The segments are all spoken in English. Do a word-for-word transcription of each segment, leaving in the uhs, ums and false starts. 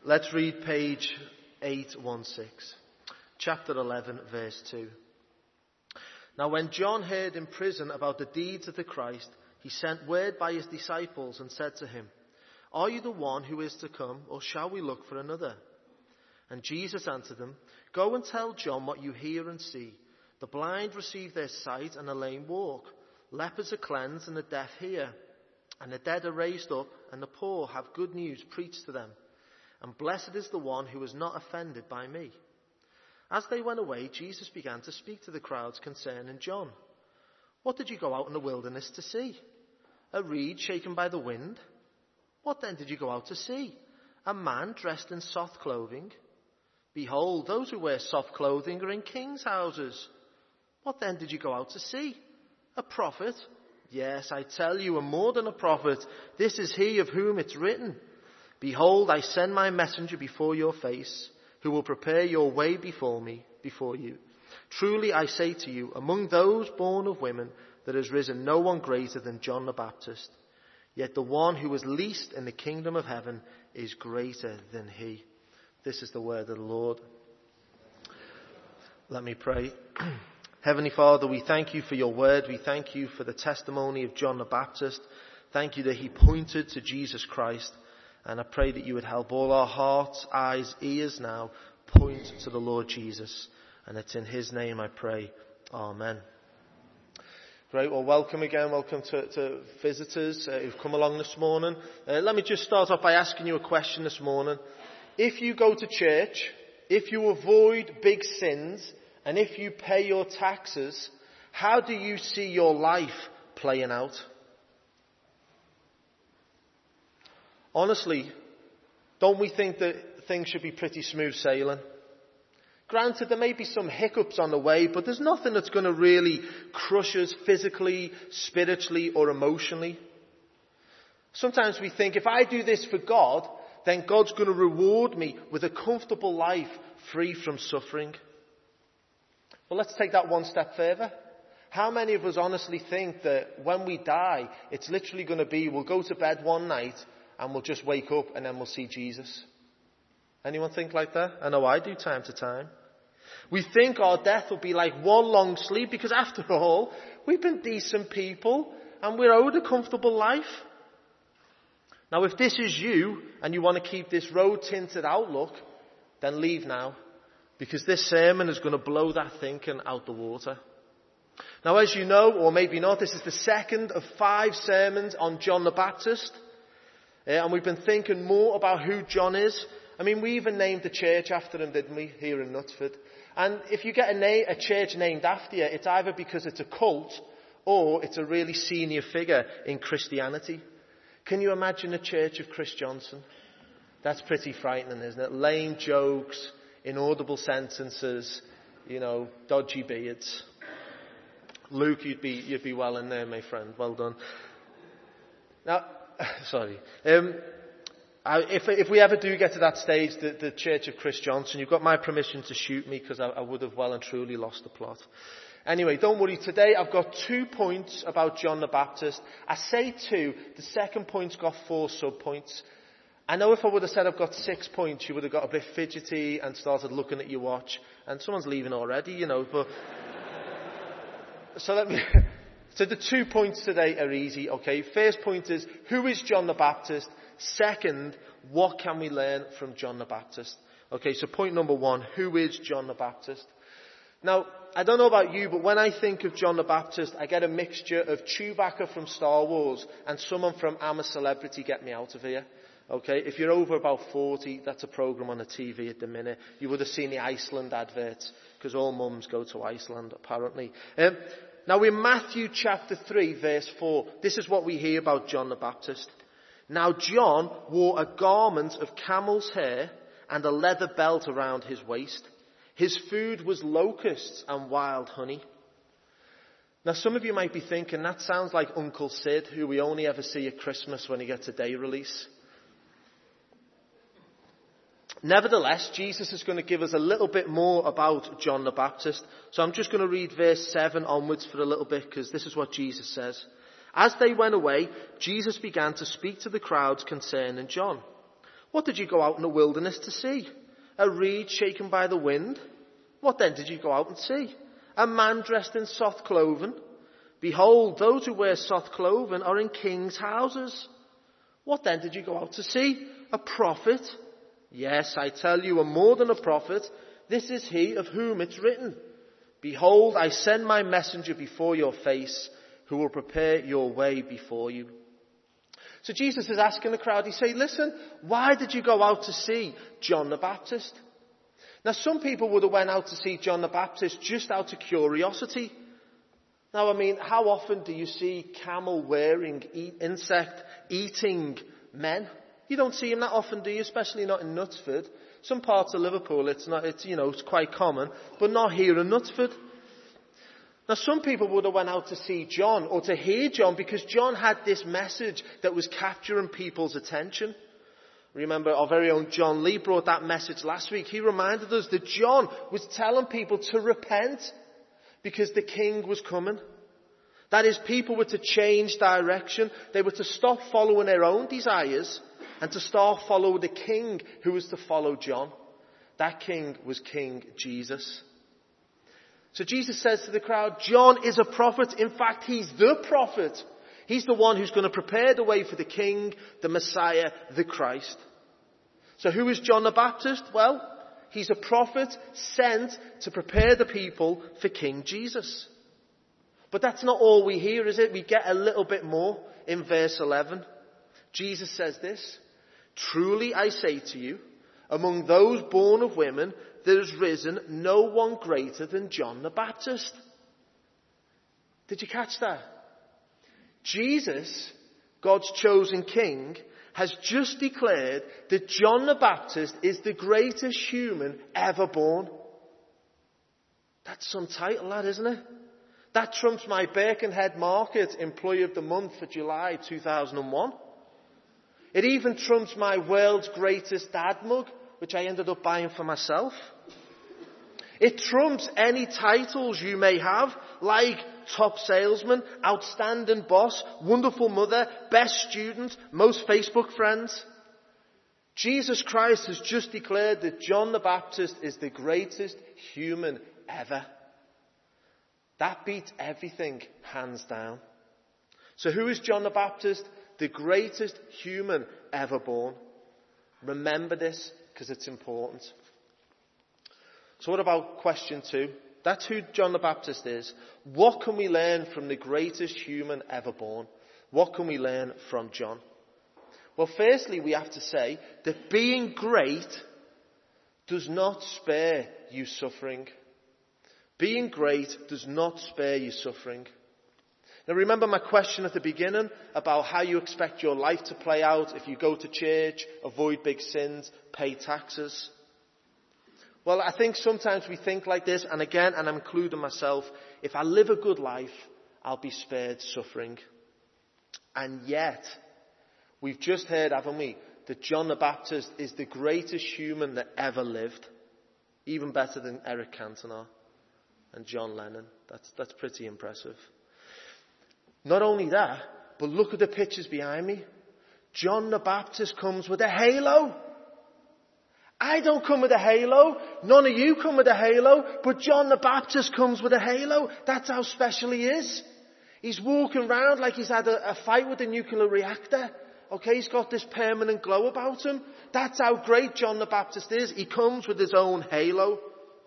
Let's read page eight sixteen, chapter eleven, verse two. Now when John heard in prison about the deeds of the Christ, he sent word by his disciples and said to him, "Are you the one who is to come, or shall we look for another?" And Jesus answered them, "Go and tell John what you hear and see. The blind receive their sight and the lame walk. Lepers are cleansed and the deaf hear. And the dead are raised up and the poor have good news preached to them. And blessed is the one who is not offended by me." As they went away, Jesus began to speak to the crowds concerning John. "What did you go out in the wilderness to see? A reed shaken by the wind? What then did you go out to see? A man dressed in soft clothing? Behold, those who wear soft clothing are in kings' houses. What then did you go out to see? A prophet? Yes, I tell you, and more than a prophet. This is he of whom it's written, 'Behold, I send my messenger before your face, who will prepare your way before me, before you.' Truly I say to you, among those born of women, there has risen no one greater than John the Baptist. Yet the one who is least in the kingdom of heaven is greater than he." This is the word of the Lord. Let me pray. Heavenly Father, we thank you for your word. We thank you for the testimony of John the Baptist. Thank you that he pointed to Jesus Christ. And I pray that you would help all our hearts, eyes, ears now point to the Lord Jesus. And it's in his name I pray. Amen. Great. Well, welcome again. Welcome to, to visitors uh, who've come along this morning. Uh, let me just start off by asking you a question this morning. If you go to church, if you avoid big sins, and if you pay your taxes, how do you see your life playing out? Honestly, don't we think that things should be pretty smooth sailing? Granted, there may be some hiccups on the way, but there's nothing that's going to really crush us physically, spiritually, or emotionally. Sometimes we think, if I do this for God, then God's going to reward me with a comfortable life free from suffering. Well, let's take that one step further. How many of us honestly think that when we die, it's literally going to be, we'll go to bed one night and we'll just wake up and then we'll see Jesus? Anyone think like that? I know I do time to time. We think our death will be like one long sleep because after all, we've been decent people and we're owed a comfortable life. Now, if this is you and you want to keep this road-tinted outlook, then leave now, because this sermon is going to blow that thinking out the water. Now, as you know, or maybe not, this is the second of five sermons on John the Baptist. Uh, and we've been thinking more about who John is. I mean, we even named the church after him, didn't we, here in Knutsford? And if you get a, na- a church named after you, it's either because it's a cult or it's a really senior figure in Christianity. Can you imagine a church of Chris Johnson? That's pretty frightening, isn't it? Lame jokes, inaudible sentences, you know, dodgy beards. Luke, you'd be, you'd be well in there, my friend. Well done. Now, sorry. Um, I, if, if we ever do get to that stage, the, the Church of Chris Johnson, you've got my permission to shoot me because I, I would have well and truly lost the plot. Anyway, don't worry. Today I've got two points about John the Baptist. I say two. The second point's got four sub-points. I know if I would have said I've got six points, you would have got a bit fidgety and started looking at your watch. And someone's leaving already, you know. But so let me. So the two points today are easy. Okay. First point is, who is John the Baptist? Second, what can we learn from John the Baptist? Okay. So point number one: who is John the Baptist? Now, I don't know about you, but when I think of John the Baptist, I get a mixture of Chewbacca from Star Wars and someone from I'm a Celebrity, Get Me Out of Here. Okay, if you're over about forty, that's a programme on the T V at the minute. You would have seen the Iceland adverts, because all mums go to Iceland, apparently. Um, now, in Matthew chapter three, verse four, this is what we hear about John the Baptist. Now, John wore a garment of camel's hair and a leather belt around his waist. His food was locusts and wild honey. Now, some of you might be thinking, that sounds like Uncle Sid, who we only ever see at Christmas when he gets a day release. Nevertheless, Jesus is going to give us a little bit more about John the Baptist. So I'm just going to read verse seven onwards for a little bit, because this is what Jesus says. As they went away, Jesus began to speak to the crowds concerning John. What did you go out in the wilderness to see? A reed shaken by the wind? What then did you go out and see? A man dressed in soft clothing? Behold, those who wear soft clothing are in kings' houses. What then did you go out to see? A prophet? Yes, I tell you, and more than a prophet. This is he of whom it's written, behold, I send my messenger before your face, who will prepare your way before you. So Jesus is asking the crowd, he's saying, listen, why did you go out to see John the Baptist? Now some people would have went out to see John the Baptist just out of curiosity. Now I mean, how often do you see camel wearing, eat, insect eating men? You don't see them that often, do you? Especially not in Knutsford. Some parts of Liverpool, it's not, it's, you know, it's quite common, but not here in Knutsford. Now some people would have went out to see John or to hear John because John had this message that was capturing people's attention. Remember our very own John Lee brought that message last week. He reminded us that John was telling people to repent because the king was coming. That is, people were to change direction. They were to stop following their own desires and to start following the king who was to follow John. That king was King Jesus. So Jesus says to the crowd, John is a prophet. In fact, he's the prophet. He's the one who's going to prepare the way for the king, the Messiah, the Christ. So who is John the Baptist? Well, he's a prophet sent to prepare the people for King Jesus. But that's not all we hear, is it? We get a little bit more in verse eleven. Jesus says this, truly I say to you, among those born of women, there has risen no one greater than John the Baptist. Did you catch that? Jesus, God's chosen king, has just declared that John the Baptist is the greatest human ever born. That's some title, that, isn't it? That trumps my Birkenhead Market Employee of the Month for July two thousand one. It even trumps my World's Greatest Dad mug, which I ended up buying for myself. It trumps any titles you may have, like top salesman, outstanding boss, wonderful mother, best student, most Facebook friends. Jesus Christ has just declared that John the Baptist is the greatest human ever. That beats everything, hands down. So who is John the Baptist? The greatest human ever born. Remember this, because it's important. So what about question two? That's who John the Baptist is. What can we learn from the greatest human ever born? What can we learn from John? Well, firstly, we have to say that being great does not spare you suffering. Being great does not spare you suffering. Now remember my question at the beginning about how you expect your life to play out if you go to church, avoid big sins, pay taxes. Well, I think sometimes we think like this, and again, and I'm including myself, if I live a good life, I'll be spared suffering. And yet, we've just heard, haven't we, that John the Baptist is the greatest human that ever lived. Even better than Eric Cantona and John Lennon. That's, that's pretty impressive. Not only that, but look at the pictures behind me. John the Baptist comes with a halo. I don't come with a halo. None of you come with a halo. But John the Baptist comes with a halo. That's how special he is. He's walking around like he's had a, a fight with a nuclear reactor. Okay, he's got this permanent glow about him. That's how great John the Baptist is. He comes with his own halo.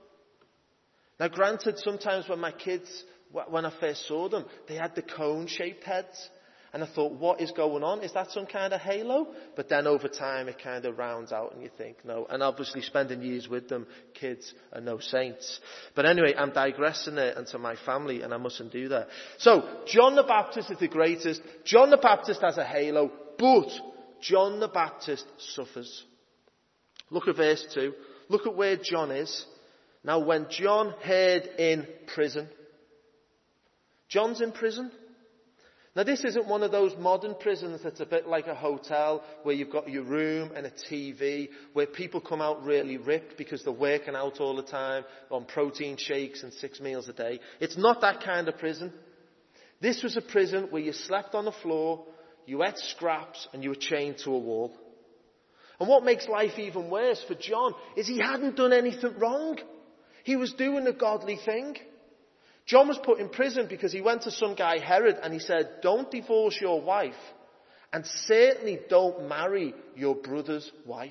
Now granted, sometimes when my kids, when I first saw them, they had the cone-shaped heads. And I thought, what is going on? Is that some kind of halo? But then over time it kind of rounds out and you think, no. And obviously spending years with them, kids are no saints. But anyway, I'm digressing there into my family and I mustn't do that. So, John the Baptist is the greatest. John the Baptist has a halo, but John the Baptist suffers. Look at verse two. Look at where John is. Now when John heard in prison. John's in prison. Now this isn't one of those modern prisons that's a bit like a hotel where you've got your room and a T V, where people come out really ripped because they're working out all the time on protein shakes and six meals a day. It's not that kind of prison. This was a prison where you slept on the floor, you ate scraps and you were chained to a wall. And what makes life even worse for John is he hadn't done anything wrong. He was doing a godly thing. John was put in prison because he went to some guy, Herod, and he said, don't divorce your wife, and certainly don't marry your brother's wife.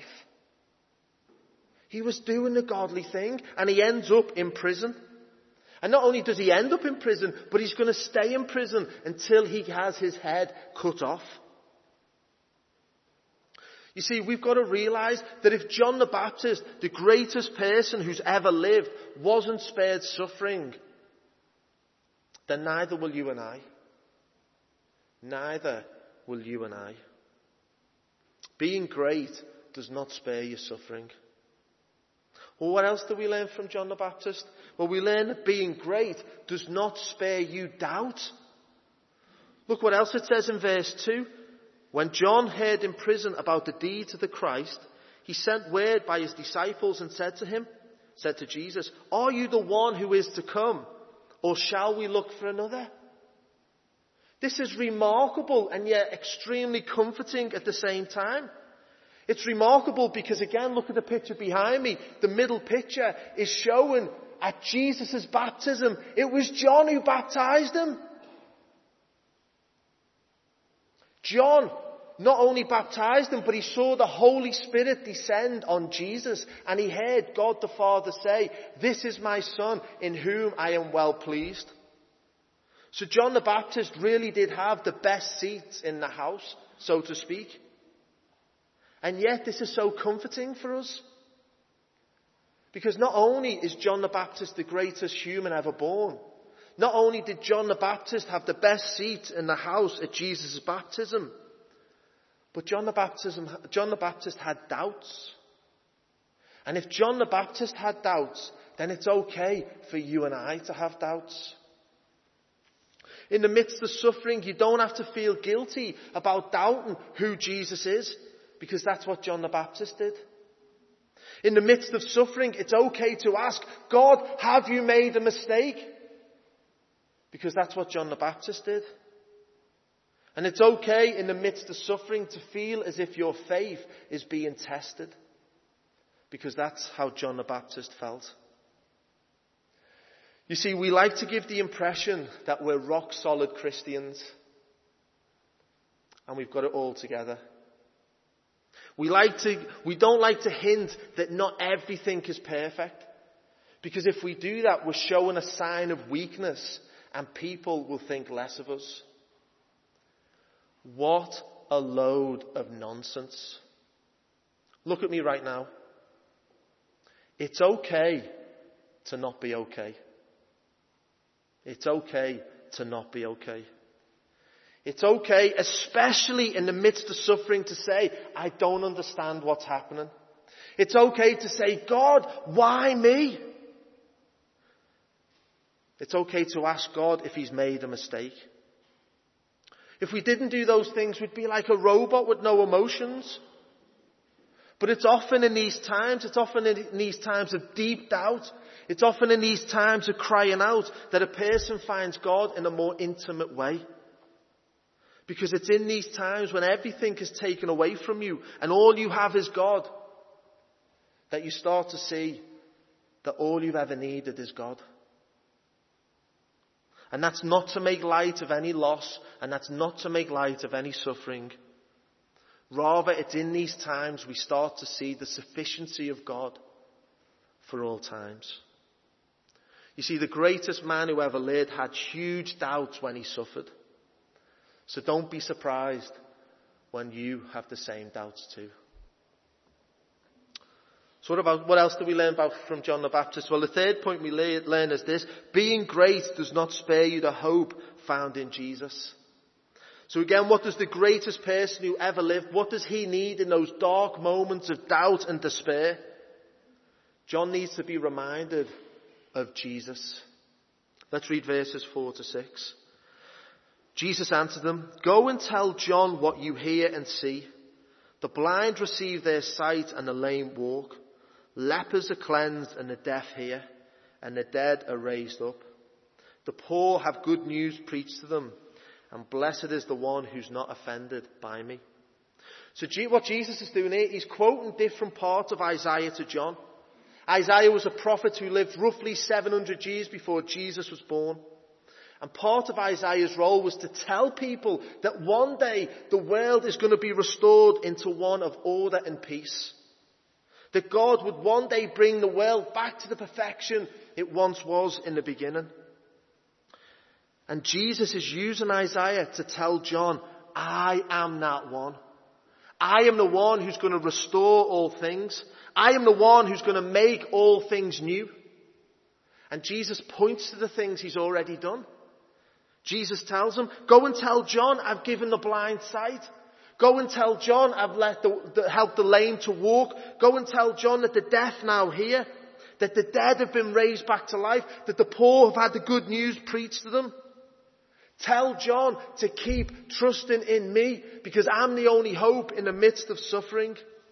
He was doing a godly thing, and he ends up in prison. And not only does he end up in prison, but he's going to stay in prison until he has his head cut off. You see, we've got to realise that if John the Baptist, the greatest person who's ever lived, wasn't spared suffering, then neither will you and I. Neither will you and I. Being great does not spare you suffering. Well, what else do we learn from John the Baptist? Well, we learn that being great does not spare you doubt. Look what else it says in verse two. When John heard in prison about the deeds of the Christ, he sent word by his disciples and said to him, said to Jesus, are you the one who is to come, or shall we look for another? This is remarkable and yet extremely comforting at the same time. It's remarkable because, again, look at the picture behind me. The middle picture is showing at Jesus' baptism, it was John who baptized him. John not only baptized him, but he saw the Holy Spirit descend on Jesus, and he heard God the Father say, this is my Son in whom I am well pleased. So John the Baptist really did have the best seats in the house, so to speak. And yet this is so comforting for us. Because not only is John the Baptist the greatest human ever born, not only did John the Baptist have the best seat in the house at Jesus' baptism, but John the Baptism, John the Baptist had doubts. And if John the Baptist had doubts, then it's okay for you and I to have doubts. In the midst of suffering, you don't have to feel guilty about doubting who Jesus is, because that's what John the Baptist did. In the midst of suffering, it's okay to ask, God, have you made a mistake? Because that's what John the Baptist did. And it's okay in the midst of suffering to feel as if your faith is being tested. Because that's how John the Baptist felt. You see, we like to give the impression that we're rock solid Christians. And we've got it all together. We like to, we don't like to hint that not everything is perfect. Because if we do that, we're showing a sign of weakness and people will think less of us. What a load of nonsense. Look at me right now. It's okay to not be okay. It's okay to not be okay. It's okay, especially in the midst of suffering, to say, I don't understand what's happening. It's okay to say, God, why me? It's okay to ask God if he's made a mistake. If we didn't do those things, we'd be like a robot with no emotions. But it's often in these times, it's often in these times of deep doubt, it's often in these times of crying out that a person finds God in a more intimate way. Because it's in these times when everything is taken away from you and all you have is God, that you start to see that all you've ever needed is God. And that's not to make light of any loss, and that's not to make light of any suffering. Rather, it's in these times we start to see the sufficiency of God for all times. You see, the greatest man who ever lived had huge doubts when he suffered. So don't be surprised when you have the same doubts too. So what about, what else do we learn about from John the Baptist? Well, the third point we learn is this: being great does not spare you the hope found in Jesus. So again, what does the greatest person who ever lived, what does he need in those dark moments of doubt and despair? John needs to be reminded of Jesus. Let's read verses four to six. Jesus answered them, "Go and tell John what you hear and see. The blind receive their sight and the lame walk. Lepers are cleansed and the deaf hear, and the dead are raised up. The poor have good news preached to them, and blessed is the one who's not offended by me." So what Jesus is doing here, he's quoting different parts of Isaiah to John. Isaiah was a prophet who lived roughly seven hundred years before Jesus was born. And part of Isaiah's role was to tell people that one day the world is going to be restored into one of order and peace. That God would one day bring the world back to the perfection it once was in the beginning. And Jesus is using Isaiah to tell John, I am that one. I am the one who's going to restore all things. I am the one who's going to make all things new. And Jesus points to the things he's already done. Jesus tells him, go and tell John I've given the blind sight. Go and tell John I've let the, the, helped the lame to walk. Go and tell John that the deaf now hear. That the dead have been raised back to life. That the poor have had the good news preached to them. Tell John to keep trusting in me because I'm the only hope in the midst of suffering.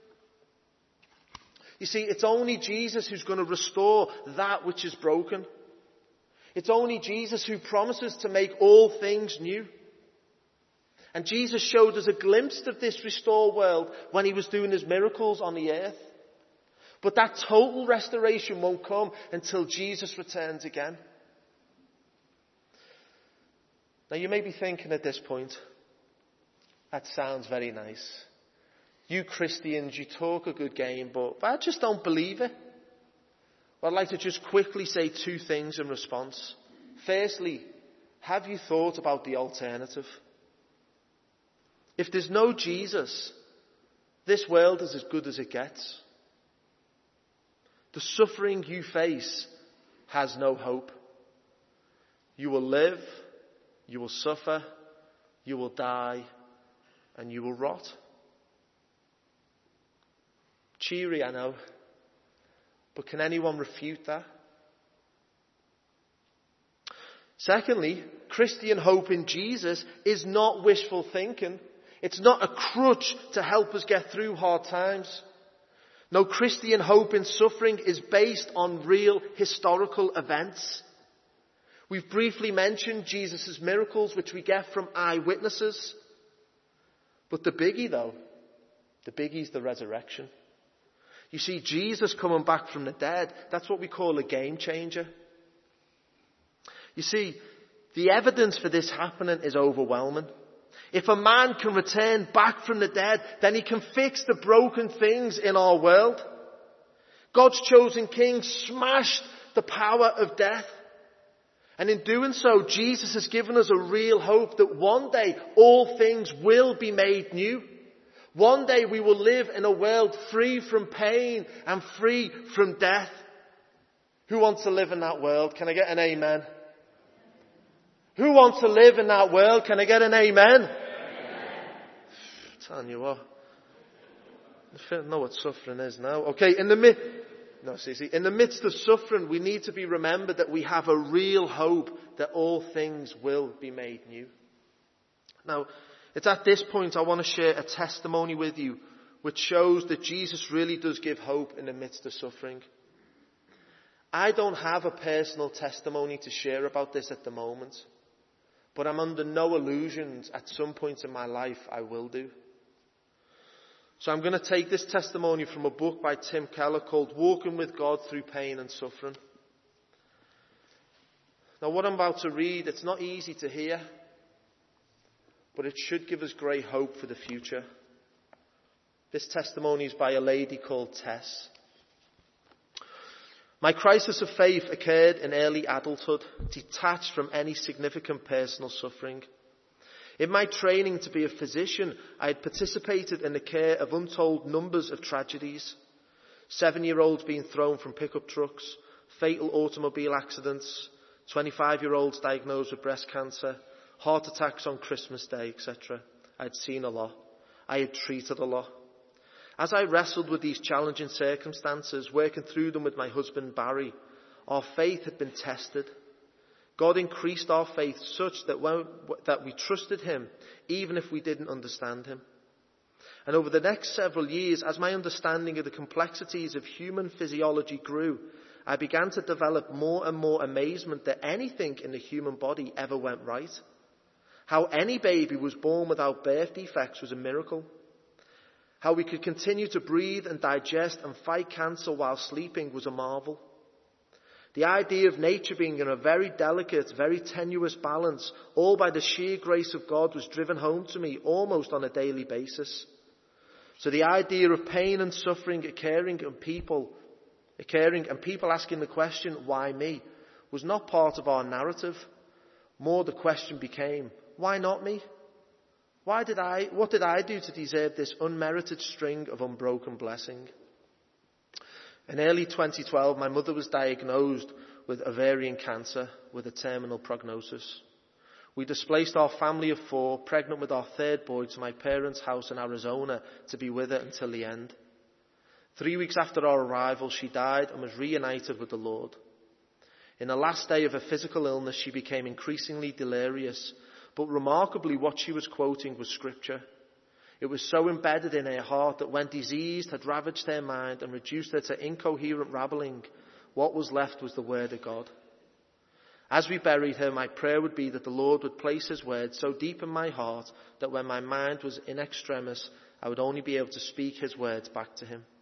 You see, it's only Jesus who's going to restore that which is broken. It's only Jesus who promises to make all things new. And Jesus showed us a glimpse of this restored world when he was doing his miracles on the earth. But that total restoration won't come until Jesus returns again. Now you may be thinking at this point, that sounds very nice. You Christians, you talk a good game, but I just don't believe it. Well, I'd like to just quickly say two things in response. Firstly, have you thought about the alternative? If there's no Jesus, this world is as good as it gets. The suffering you face has no hope. You will live, you will suffer, you will die, and you will rot. Cheery, I know. But can anyone refute that? Secondly, Christian hope in Jesus is not wishful thinking. It's not a crutch to help us get through hard times. No, Christian hope in suffering is based on real historical events. We've briefly mentioned Jesus' miracles, which we get from eyewitnesses. But the biggie, though, the biggie is the resurrection. You see, Jesus coming back from the dead, that's what we call a game changer. You see, the evidence for this happening is overwhelming. If a man can return back from the dead, then he can fix the broken things in our world. God's chosen king smashed the power of death. And in doing so, Jesus has given us a real hope that one day all things will be made new. One day we will live in a world free from pain and free from death. Who wants to live in that world? Can I get an amen? Who wants to live in that world? Can I get an amen? Amen. I'm telling you what. I know what suffering is now. Okay, in the mid, no, see, see, in the midst of suffering, we need to be remembered that we have a real hope that all things will be made new. Now, it's at this point I want to share a testimony with you which shows that Jesus really does give hope in the midst of suffering. I don't have a personal testimony to share about this at the moment, but I'm under no illusions at some point in my life I will do. So I'm going to take this testimony from a book by Tim Keller called Walking with God Through Pain and Suffering. Now what I'm about to read, it's not easy to hear, but it should give us great hope for the future. This testimony is by a lady called Tess. My crisis of faith occurred in early adulthood, detached from any significant personal suffering. In my training to be a physician, I had participated in the care of untold numbers of tragedies. Seven-year-olds being thrown from pickup trucks, fatal automobile accidents, twenty-five-year-olds diagnosed with breast cancer, heart attacks on Christmas Day, et cetera. I had seen a lot. I had treated a lot. As I wrestled with these challenging circumstances, working through them with my husband Barry, our faith had been tested. God increased our faith such that, when, that we trusted him, even if we didn't understand him. And over the next several years, as my understanding of the complexities of human physiology grew, I began to develop more and more amazement that anything in the human body ever went right. How any baby was born without birth defects was a miracle. How we could continue to breathe and digest and fight cancer while sleeping was a marvel. The idea of nature being in a very delicate, very tenuous balance, all by the sheer grace of God, was driven home to me almost on a daily basis. So the idea of pain and suffering occurring and people, occurring and people asking the question, why me, was not part of our narrative. More the question became, why not me? Why did I, what did I do to deserve this unmerited string of unbroken blessing? In early twenty twelve, my mother was diagnosed with ovarian cancer with a terminal prognosis. We displaced our family of four, pregnant with our third boy, to my parents' house in Arizona to be with her until the end. Three weeks after our arrival, she died and was reunited with the Lord. In the last day of her physical illness, she became increasingly delirious, but remarkably what she was quoting was scripture. It was so embedded in her heart that when disease had ravaged her mind and reduced her to incoherent rabbling, what was left was the word of God. As we buried her, my prayer would be that the Lord would place his word so deep in my heart that when my mind was in extremis, I would only be able to speak his words back to him.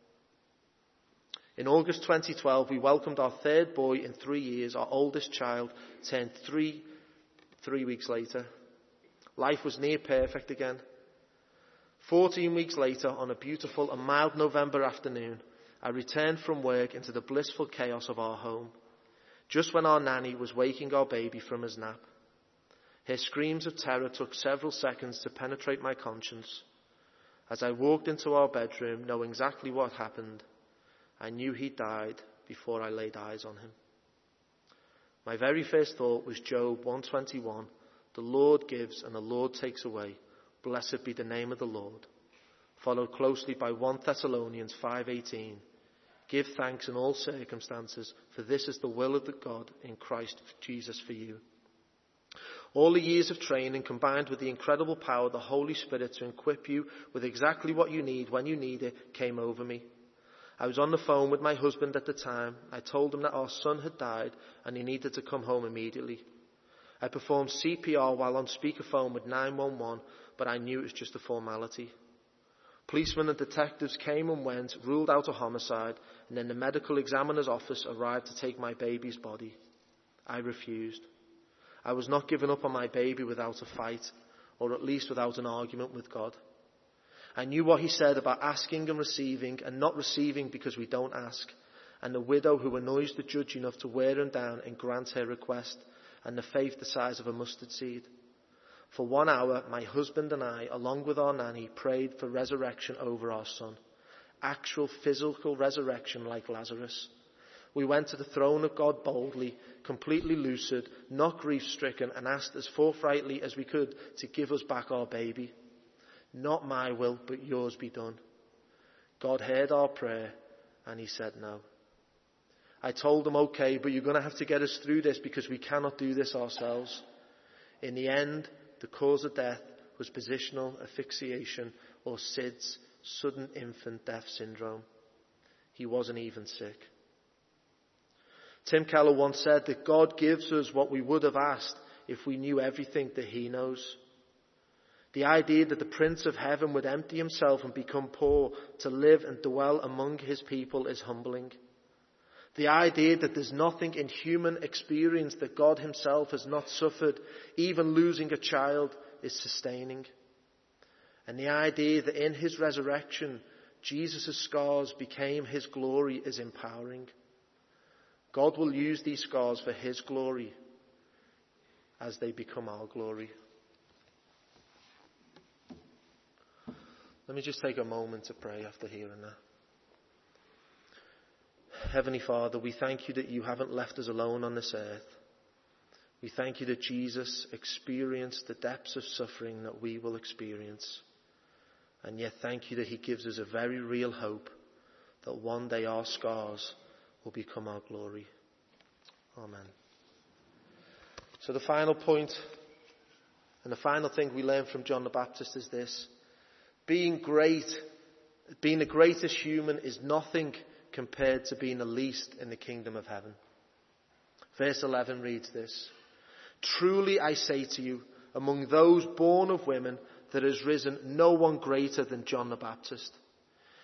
In August twenty twelve, we welcomed our third boy in three years. Our oldest child turned three, three weeks later. Life was near perfect again. Fourteen weeks later, on a beautiful and mild November afternoon, I returned from work into the blissful chaos of our home, just when our nanny was waking our baby from his nap. Her screams of terror took several seconds to penetrate my conscience. As I walked into our bedroom, knowing exactly what happened, I knew he died before I laid eyes on him. My very first thought was Job one twenty-one, the Lord gives and the Lord takes away. Blessed be the name of the Lord. Followed closely by First Thessalonians five eighteen. Give thanks in all circumstances, for this is the will of the God in Christ Jesus for you. All the years of training combined with the incredible power of the Holy Spirit to equip you with exactly what you need when you need it came over me. I was on the phone with my husband at the time. I told him that our son had died and he needed to come home immediately. I performed C P R while on speakerphone with nine one one, but I knew it was just a formality. Policemen and detectives came and went, ruled out a homicide, and then the medical examiner's office arrived to take my baby's body. I refused. I was not giving up on my baby without a fight, or at least without an argument with God. I knew what he said about asking and receiving, and not receiving because we don't ask, and the widow who annoys the judge enough to wear him down and grant her request, and the faith the size of a mustard seed. For one hour, my husband and I, along with our nanny, prayed for resurrection over our son. Actual physical resurrection like Lazarus. We went to the throne of God boldly, completely lucid, not grief-stricken, and asked as forthrightly as we could to give us back our baby. Not my will, but yours be done. God heard our prayer, and he said no. I told him, okay, but you're going to have to get us through this because we cannot do this ourselves. In the end, the cause of death was positional asphyxiation, or S I D S, sudden infant death syndrome. He wasn't even sick. Tim Keller once said that God gives us what we would have asked if we knew everything that he knows. The idea that the Prince of Heaven would empty himself and become poor to live and dwell among his people is humbling. The idea that there's nothing in human experience that God himself has not suffered, even losing a child, is sustaining. And the idea that in his resurrection, Jesus' scars became his glory is empowering. God will use these scars for his glory as they become our glory. Let me just take a moment to pray after hearing that. Heavenly Father, we thank you that you haven't left us alone on this earth. We thank you that Jesus experienced the depths of suffering that we will experience. And yet thank you that he gives us a very real hope that one day our scars will become our glory. Amen. So the final point and the final thing we learn from John the Baptist is this. Being great, being the greatest human is nothing compared to being the least in the kingdom of heaven. Verse eleven reads this. Truly I say to you, among those born of women, there has risen no one greater than John the Baptist.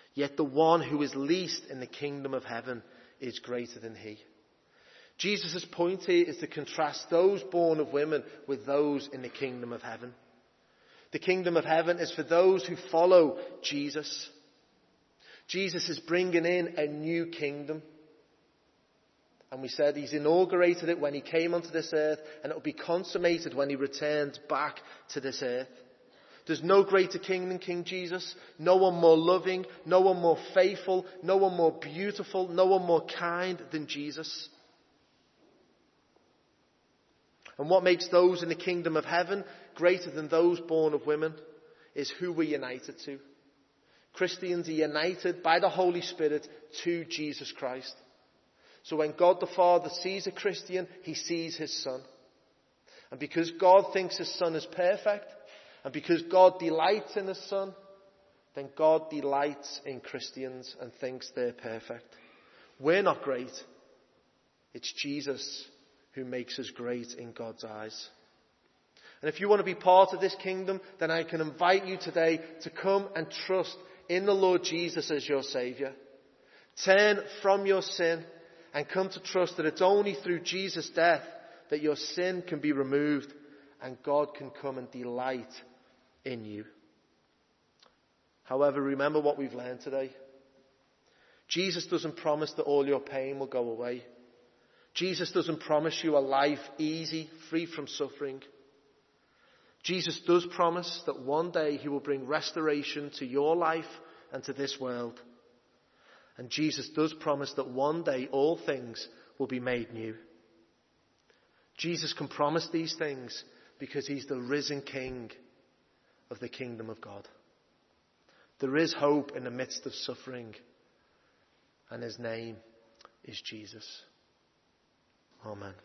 Yet the one who is least in the kingdom of heaven is greater than he. Jesus' point here is to contrast those born of women with those in the kingdom of heaven. The kingdom of heaven is for those who follow Jesus. Jesus is bringing in a new kingdom. And we said he's inaugurated it when he came onto this earth, and it will be consummated when he returns back to this earth. There's no greater king than King Jesus. No one more loving, no one more faithful, no one more beautiful, no one more kind than Jesus. And what makes those in the kingdom of heaven greater than those born of women is who we're united to. Christians are united by the Holy Spirit to Jesus Christ. So when God the Father sees a Christian, he sees his Son. And because God thinks his Son is perfect, and because God delights in his Son, then God delights in Christians and thinks they're perfect. We're not great. It's Jesus who makes us great in God's eyes. And if you want to be part of this kingdom, then I can invite you today to come and trust in the Lord Jesus as your Saviour. Turn from your sin and come to trust that it's only through Jesus' death that your sin can be removed and God can come and delight in you. However, remember what we've learned today. Jesus doesn't promise that all your pain will go away. Jesus doesn't promise you a life easy, free from suffering. Jesus does promise that one day he will bring restoration to your life and to this world. And Jesus does promise that one day all things will be made new. Jesus can promise these things because he's the risen King of the kingdom of God. There is hope in the midst of suffering, and his name is Jesus. Amen.